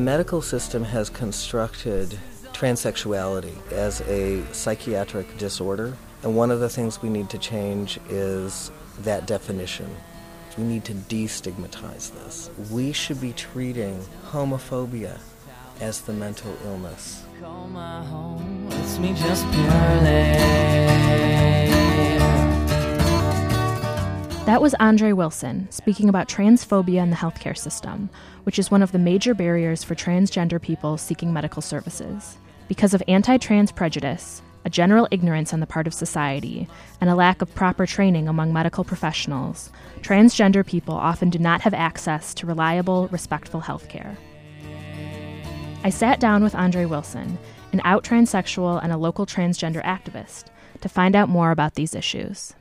medical system has constructed transsexuality as a psychiatric disorder, and one of the things we need to change is that definition. We need to destigmatize this. We should be treating homophobia as the mental illness. Call my home, it's me just purely. That was Andre Wilson speaking about transphobia in the healthcare system, which is one of the major barriers for transgender people seeking medical services. Because of anti-trans prejudice, a general ignorance on the part of society, and a lack of proper training among medical professionals, transgender people often do not have access to reliable, respectful healthcare. I sat down with Andre Wilson, an out transsexual and a local transgender activist, to find out more about these issues.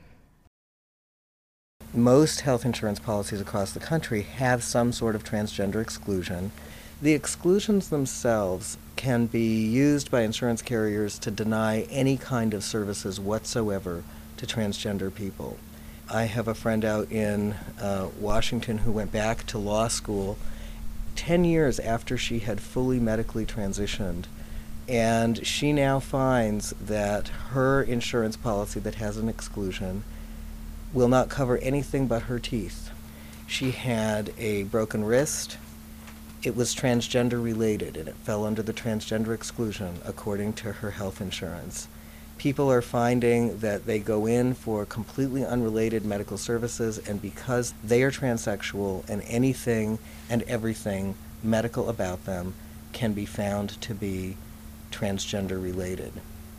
Most health insurance policies across the country have some sort of transgender exclusion. The exclusions themselves can be used by insurance carriers to deny any kind of services whatsoever to transgender people. I have a friend out in Washington who went back to law school 10 years after she had fully medically transitioned, and she now finds that her insurance policy that has an exclusion will not cover anything but her teeth. She had a broken wrist. It was transgender related, and it fell under the transgender exclusion according to her health insurance. People are finding that they go in for completely unrelated medical services, and because they are transsexual and anything and everything medical about them can be found to be transgender related.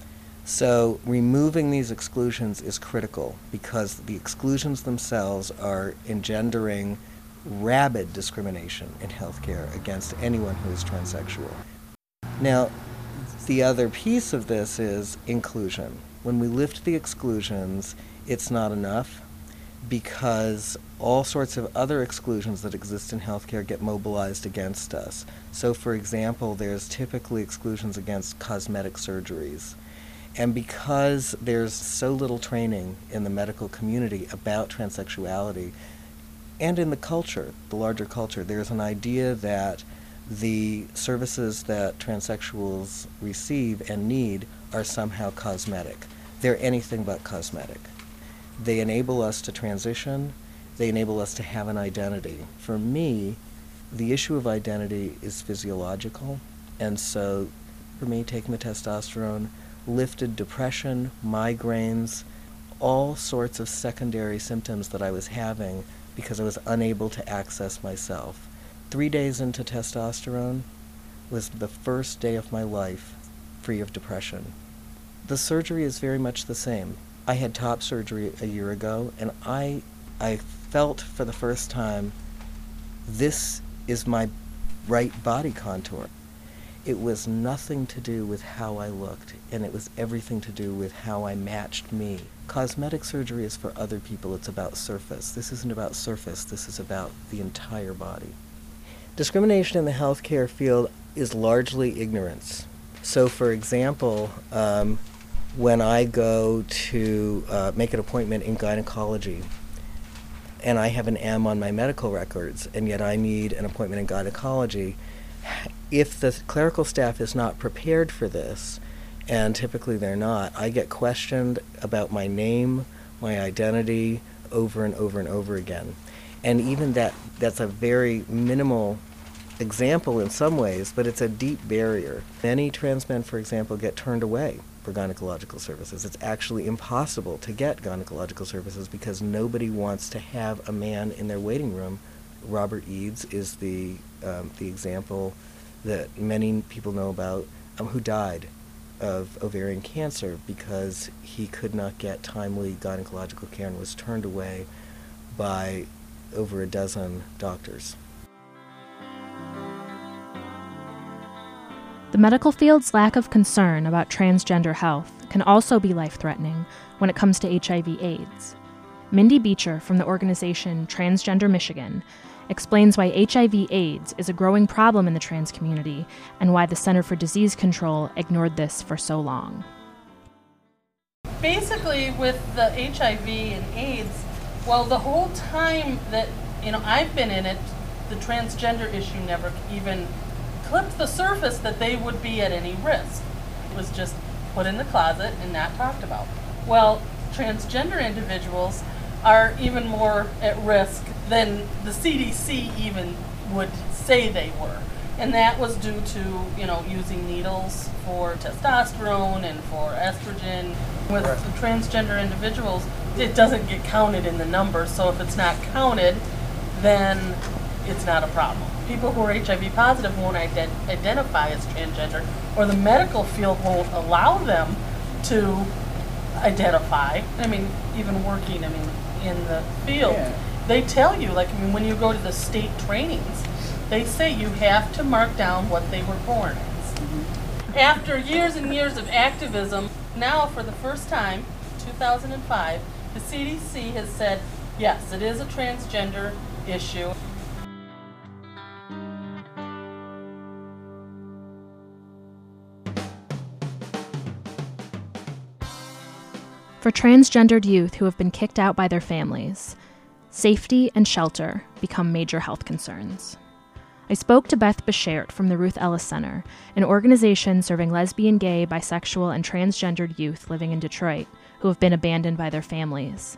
So removing these exclusions is critical because the exclusions themselves are engendering rabid discrimination in healthcare against anyone who is transsexual. Now, the other piece of this is inclusion. When we lift the exclusions, it's not enough because all sorts of other exclusions that exist in healthcare get mobilized against us. So, for example, there's typically exclusions against cosmetic surgeries. And because there's so little training in the medical community about transsexuality, and in the culture, the larger culture, there's an idea that the services that transsexuals receive and need are somehow cosmetic. They're anything but cosmetic. They enable us to transition. They enable us to have an identity. For me, the issue of identity is physiological, and so for me, taking the testosterone lifted depression, migraines, all sorts of secondary symptoms that I was having because I was unable to access myself. 3 days into testosterone was the first day of my life free of depression. The surgery is very much the same. I had top surgery a year ago, and I felt for the first time, this is my right body contour. It was nothing to do with how I looked, and it was everything to do with how I matched me. Cosmetic surgery is for other people. It's about surface. This isn't about surface. This is about the entire body. Discrimination in the healthcare field is largely ignorance. So, for example, when I go to make an appointment in gynecology, and I have an M on my medical records, and yet I need an appointment in gynecology, if the clerical staff is not prepared for this, and typically they're not, I get questioned about my name, my identity, over and over and over again. And even that's a very minimal example in some ways, but it's a deep barrier. Many trans men, for example, get turned away for gynecological services. It's actually impossible to get gynecological services because nobody wants to have a man in their waiting room. Robert Eads is the example that many people know about, who died of ovarian cancer because he could not get timely gynecological care and was turned away by over a dozen doctors. The medical field's lack of concern about transgender health can also be life-threatening when it comes to HIV/AIDS. Mindy Beecher from the organization Transgender Michigan explains why HIV/AIDS is a growing problem in the trans community and why the Center for Disease Control ignored this for so long. Basically, with the HIV and AIDS, well, the whole time that I've been in it, the transgender issue never even clipped the surface that they would be at any risk. It was just put in the closet and not talked about. Well, transgender individuals are even more at risk than the CDC even would say they were. And that was due to, using needles for testosterone and for estrogen. With the transgender individuals, it doesn't get counted in the numbers, so if it's not counted, then it's not a problem. People who are HIV positive won't identify as transgender, or the medical field won't allow them to identify. Even working, in the field, they tell you, when you go to the state trainings, they say you have to mark down what they were born as. Mm-hmm. After years and years of activism, now for the first time, 2005, the CDC has said, yes, it is a transgender issue. For transgendered youth who have been kicked out by their families, safety and shelter become major health concerns. I spoke to Beth Beshert from the Ruth Ellis Center, an organization serving lesbian, gay, bisexual, and transgendered youth living in Detroit who have been abandoned by their families.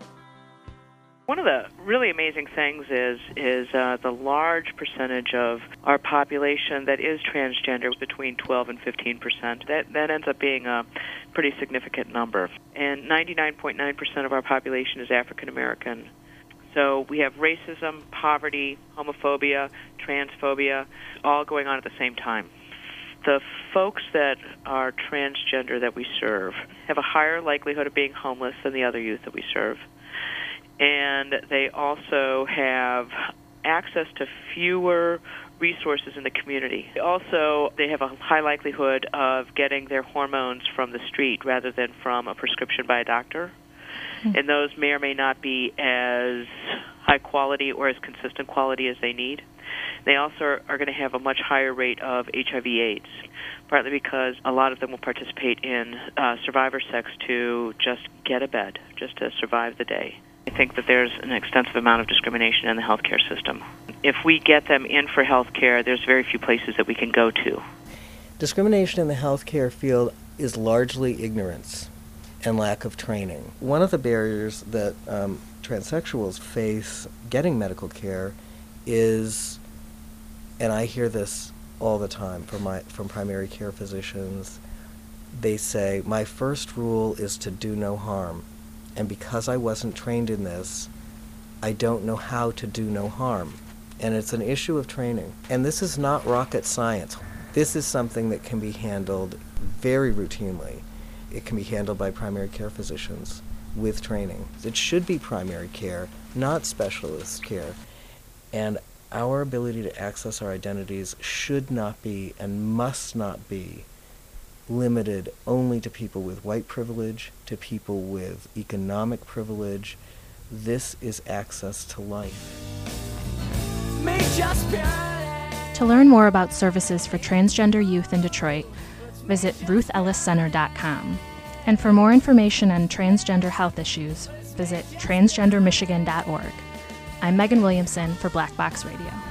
One of the really amazing things is the large percentage of our population that is transgender, between 12 and 15%. That ends up being a pretty significant number. And 99.9% of our population is African American. So we have racism, poverty, homophobia, transphobia, all going on at the same time. The folks that are transgender that we serve have a higher likelihood of being homeless than the other youth that we serve. And they also have access to fewer resources in the community. Also, they have a high likelihood of getting their hormones from the street rather than from a prescription by a doctor. And those may or may not be as high quality or as consistent quality as they need. They also are going to have a much higher rate of HIV/AIDS, partly because a lot of them will participate in survivor sex to just get a bed, just to survive the day. I think that there's an extensive amount of discrimination in the healthcare system. If we get them in for healthcare, there's very few places that we can go to. Discrimination in the healthcare field is largely ignorance and lack of training. One of the barriers that transsexuals face getting medical care is, and I hear this all the time from primary care physicians, they say, my first rule is to do no harm. And because I wasn't trained in this, I don't know how to do no harm. And it's an issue of training. And this is not rocket science. This is something that can be handled very routinely. It can be handled by primary care physicians with training. It should be primary care, not specialist care. And our ability to access our identities should not be and must not be limited only to people with white privilege, to people with economic privilege. This is access to life. To learn more about services for transgender youth in Detroit, visit RuthEllisCenter.com. And for more information on transgender health issues, visit transgendermichigan.org. I'm Megan Williamson for Black Box Radio.